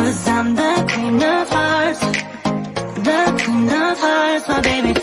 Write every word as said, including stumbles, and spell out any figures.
Cause I'm the queen of hearts, the queen of hearts, my baby.